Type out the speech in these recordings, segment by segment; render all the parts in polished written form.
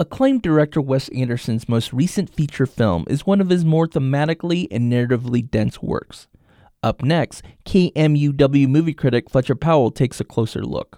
Acclaimed director Wes Anderson's most recent feature film is one of his more thematically and narratively dense works. Up next, KMUW movie critic Fletcher Powell takes a closer look.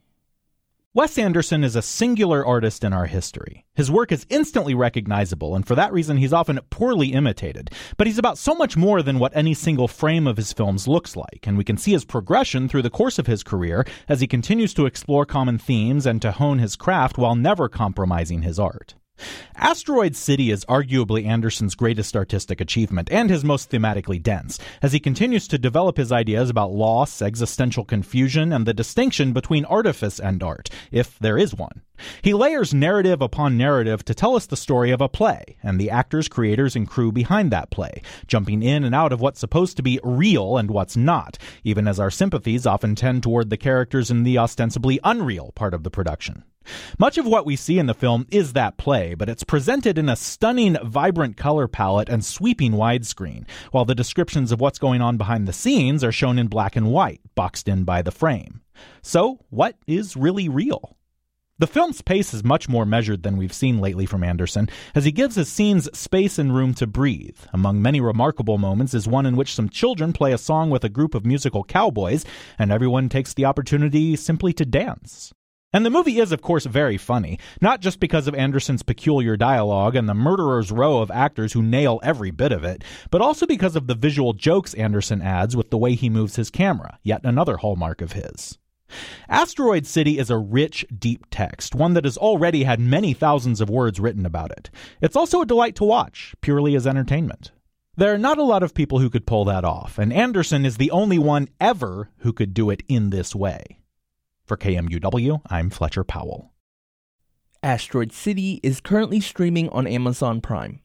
Wes Anderson is a singular artist in our history. His work is instantly recognizable, and for that reason he's often poorly imitated. But he's about so much more than what any single frame of his films looks like, and we can see his progression through the course of his career as he continues to explore common themes and to hone his craft while never compromising his art. Asteroid City is arguably Anderson's greatest artistic achievement and his most thematically dense, as he continues to develop his ideas about loss, existential confusion, and the distinction between artifice and art, if there is one. He layers narrative upon narrative to tell us the story of a play, and the actors, creators, and crew behind that play, jumping in and out of what's supposed to be real and what's not, even as our sympathies often tend toward the characters in the ostensibly unreal part of the production. Much of what we see in the film is that play, but it's presented in a stunning, vibrant color palette and sweeping widescreen, while the descriptions of what's going on behind the scenes are shown in black and white, boxed in by the frame. So, what is really real? The film's pace is much more measured than we've seen lately from Anderson, as he gives his scenes space and room to breathe. Among many remarkable moments is one in which some children play a song with a group of musical cowboys, and everyone takes the opportunity simply to dance. And the movie is, of course, very funny, not just because of Anderson's peculiar dialogue and the murderer's row of actors who nail every bit of it, but also because of the visual jokes Anderson adds with the way he moves his camera, yet another hallmark of his. Asteroid City is a rich, deep text, one that has already had many thousands of words written about it. It's also a delight to watch, purely as entertainment. There are not a lot of people who could pull that off, and Anderson is the only one ever who could do it in this way. For KMUW, I'm Fletcher Powell. Asteroid City is currently streaming on Amazon Prime.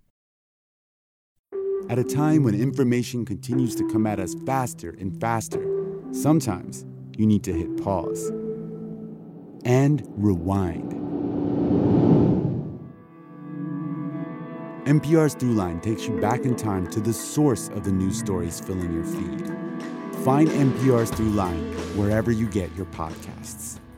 At a time when information continues to come at us faster and faster, sometimes you need to hit pause and rewind. NPR's Throughline takes you back in time to the source of the news stories filling your feed. Find NPR's Throughline wherever you get your podcasts.